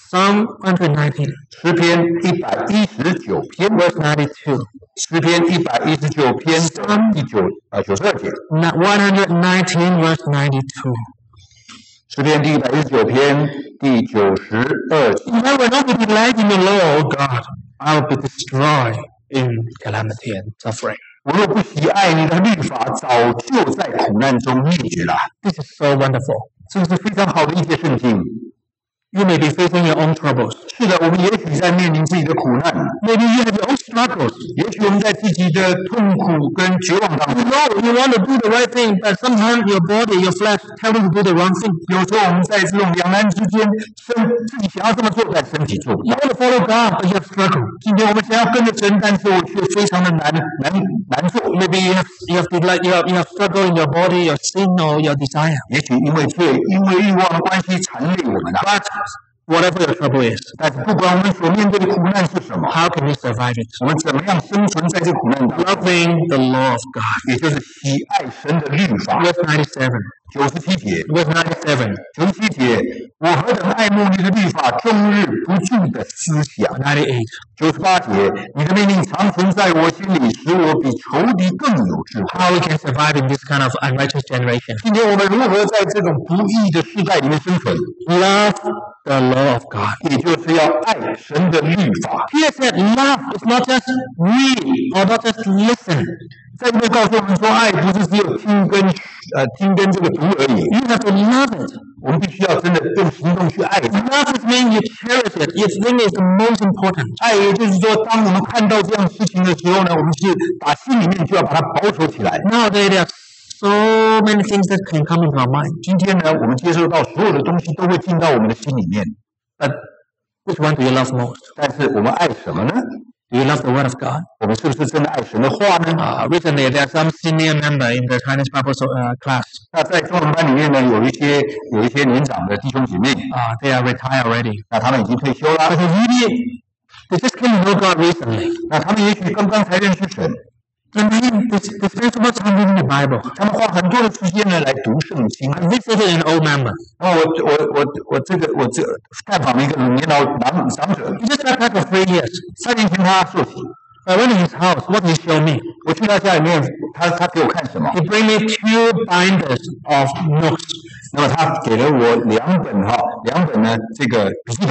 Psalm one nineteen, 诗篇一百一十九篇 verse ninety-two. 诗篇一百一十九篇第九呃九十二节 one nineteen, verse ninety-two. 诗篇第一百一十九篇第九十二节 If I will not be delighted in the law, O God, I will be destroyed in calamity and suffering. 我若不喜爱你的律法，早就在苦难中灭绝了。 This is so wonderful. 这是非常好的一节圣经。 You may be facing your own troubles. 是的，我们也许在面临自己的苦难， Maybe you have your own struggles. 也许我们在自己的痛苦跟绝望当 You 中。 know you want to do the right thing, but sometimes your body, your flesh tell you to do the wrong thing. 有时候我们在这种两难之间，身自己想要这么做，但身体做不 You 到。 want to follow God, but you have struggled. 今天我们想要跟着神，但是我却非常的难难难做。 Maybe you have you have like you have you have struggle in your body, your sin or your desire. 也许因为罪，因为欲望的关系缠累我们了。 But whatever your trouble is, 但是不管我们所面对的苦难是什么， how can you survive it? 我们怎么样生存在这苦难当中， Loving the law of God. 也就是喜爱神的律法。 Verse ninety-seven. 九十七节， Verse ninety-seven. 九十七节，我何等爱慕你的律法，终日不住的思想。 ninety-eight. 九十八节，你的命令常存在我心里，使我比仇敌更有智慧。 How we can survive in this kind of unrighteous generation? 今天我们如何在这种不义的时代里面生存？ Love the law of God. 也就是要爱神的律法。 Here said love is not just read or not just listen. 在这边告诉我们说，爱不是只有听跟呃听跟这个读而已， You have to love it. 我们必须要真的用行动去爱它。 Love is mean you cherish it. You think it's the most important. 爱也就是说，当我们看到这样事情的时候呢，我们是把心里面就要把它保守起来。 Nowadays there are so many things that can come into our mind. 今天呢，我们接受到所有的东西都会进到我们的心里面， But which one do you love most? 但是我们爱什么呢？ Do you love the Word of God? 我们是不是真的爱神的话呢？ Uh, recently, there's some senior member in the Chinese Bible so- uh, class. 那在中文班里面呢，有一些有一些年长的弟兄姐妹， Uh, they are retired already. 那他们已经退休了， But they really, they just came to know God recently. 那他们也许刚刚才认识神， And then they, they spend so much time reading the Bible. 他们花很多的时间呢来读圣经。 I visited an old member. 然后我我我我这个我这探访了一个年老长长者， He just got back for three years. 三年前他受洗， I went to his house. What did he show me? 我去他家里面，他他给我看什么？ He bring me two binders of notes, 那么他给了我两本哈，两本呢这个笔记本。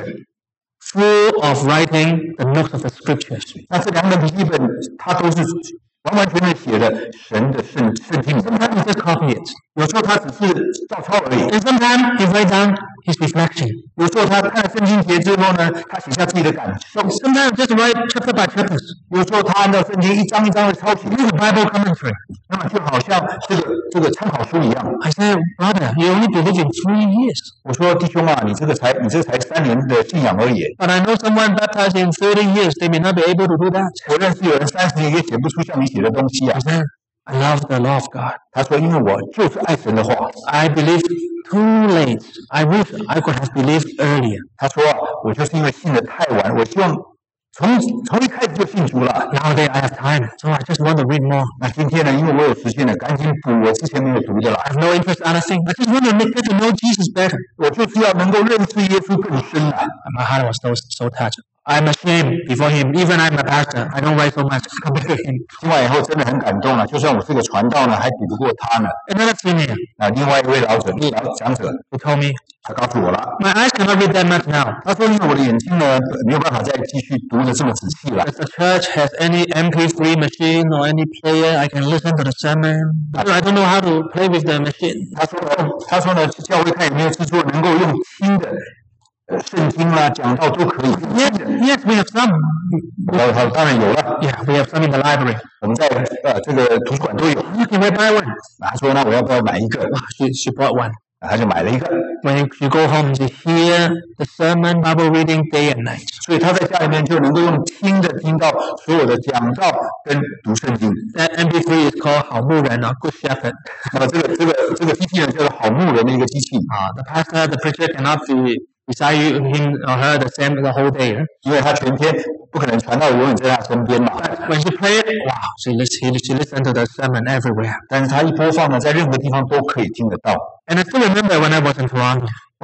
full of writing the notes of the scriptures. 那这两本笔记本，它都是完完全全写的神的圣圣经。 Sometimes he just copy it. 有时候他只是照抄而已， And sometimes he write down his reflection. 有时候他看了圣经节之后呢，他写下自己的感受。 Sometimes just write chapter by chapters. 有时候他按照圣经一章一章的抄写， This is Bible commentary. 那么就好像这个这个参考书一样。 I said, brother, you only believe in three years. 我说弟兄啊，你这个才你这才三年的信仰而已。 But I know someone baptized in thirty years. They may not be able to do that. 我认识有人三十年也写不出像你写的东西啊 I。said, I love the law of God. 他说，因为我就是爱神的话。 I believe too late. I wish I could have believed earlier. 他说啊，我就是因为信的太晚，我希望从从一开始就信主了。 Nowadays I have time, so I just want to read more. 那今天呢，因为我有时间了，赶紧补我之前没有读的了。 I have no interest in other things. I just want to make, get to know Jesus better. 我就是要能够认识耶稣更深了。 And my heart was so, so touched. I'm ashamed before him. Even I'm a pastor. I don't write so much compared to him. 听完以后真的很感动了，就算我是个传道呢，还比不过他呢。 Another senior, 啊，另外一位老者老讲者， he told me, 他告诉我了， my eyes cannot read that much now. 他说因为我的眼睛呢没有办法再继续读的这么仔细了。 Does the church has any M P three machine or any player I can listen to the sermon? Because I don't know how to play with the machine. 他说呢，他说呢，教会看有没有制作能够用听的，呃，圣经啦、讲道都可以。 Yes, yes, we have some. 呃，好，当然有了， Yeah, we have some in the library. 我们在呃这个图书馆都有。 You can buy one. 他说呢，我要不要买一个？ She, she bought one. 他就买了一个。 When you go home, you hear the sermon, Bible reading day and night. 所以他在家里面就能够用听的听到所有的讲道跟读圣经。 That M P three is called 好牧人 or Good Shepherd. 那么这个这个这个机器人叫做好牧人的一个机器， Uh, the pastor, the preacher cannot be beside you, him or her the same the whole day. 因为他全天不可能传道永远在他身边嘛。 But when she played, wow, she listened, she listened to the sermon everywhere. 但是他一播放呢，在任何地方都可以听得到。 And I still remember when I was in Toronto.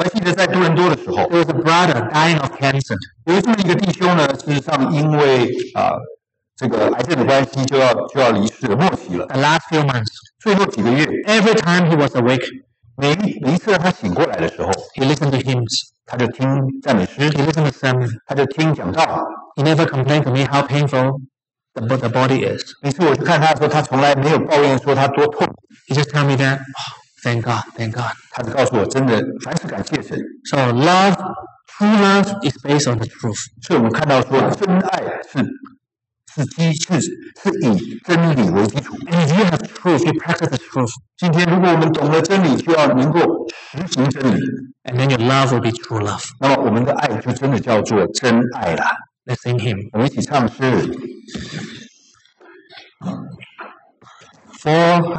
我还记得在多伦多的时候， there was a brother dying of cancer. 有这么一个弟兄呢，事实上因为啊、这个癌症的关系，就要就要离世了，末期了。 The last few months, 最后几个月， every time he was awake, 每一每一次他醒过来的时候， he listened to hymns, 他就听赞美诗， he listened to sermon. 他就听讲道。 He never complained to me how painful the, the body is. 每次我去看他的时候，他从来没有抱怨说他多痛， He just tell me that, oh, thank God, thank God. 他只告诉我，真的凡是感谢神。 So love, true love is based on the truth. 所以我们看到说，真爱是是基是是以真理为基础。 And if you have truth, you practice the truth, 今天如果我们懂了真理，就要能够实行真理， and then your love will be true love. 那么我们的爱就真的叫做真爱了。 Let's sing hymn. 我们一起唱诗。 For